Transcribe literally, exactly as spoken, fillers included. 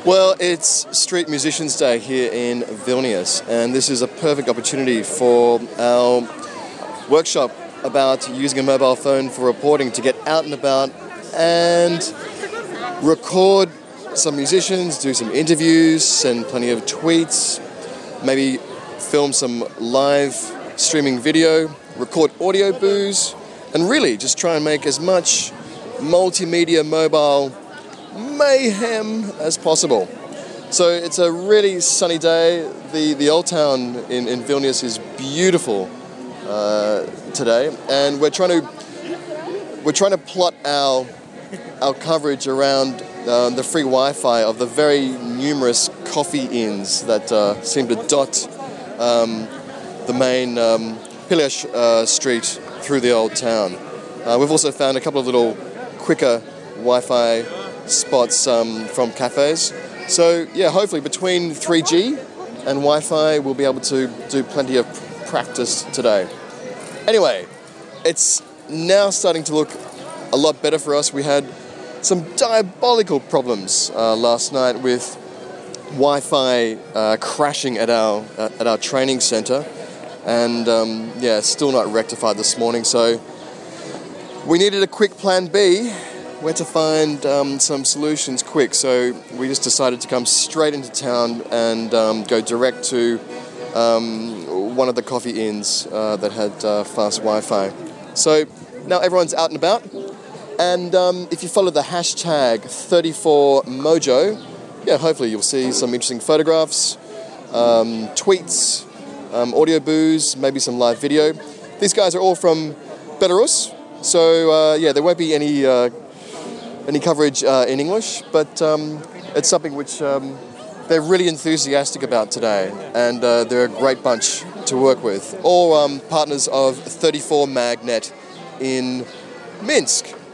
Well, it's Street Musicians Day here in Vilnius, and this is a perfect opportunity for our workshop about using a mobile phone for reporting to get out and about and record some musicians, do some interviews, send plenty of tweets, maybe film some live streaming video, record audio boos, and really just try and make as much multimedia mobile mayhem as possible. So it's a really sunny day. The the old town in, in Vilnius is beautiful uh, today, and we're trying to we're trying to plot our our coverage around uh, the free Wi-Fi of the very numerous coffee inns that uh, seem to dot um, the main um, Pilash uh, street through the old town. Uh, we've also found a couple of little quicker Wi-Fi spots um, from cafes. So yeah, hopefully between three G and Wi-Fi we'll be able to do plenty of practice today. Anyway, it's now starting to look a lot better for us. We had some diabolical problems uh, last night with Wi-Fi uh, crashing at our uh, at our training center, and um, yeah, still not rectified this morning. So we needed a quick plan B. Where to find um, some solutions quick, so we just decided to come straight into town and um, go direct to um, one of the coffee inns uh, that had uh, fast Wi-Fi. So now everyone's out and about, and um, if you follow the hashtag thirty-four mojo, yeah, hopefully you'll see some interesting photographs, um, tweets, um, audio boos, maybe some live video. These guys are all from Belarus, so uh, yeah, there won't be any uh, any coverage uh, in English, but um, it's something which um, they're really enthusiastic about today, and uh, they're a great bunch to work with. All um, partners of thirty-four Magnet in Minsk.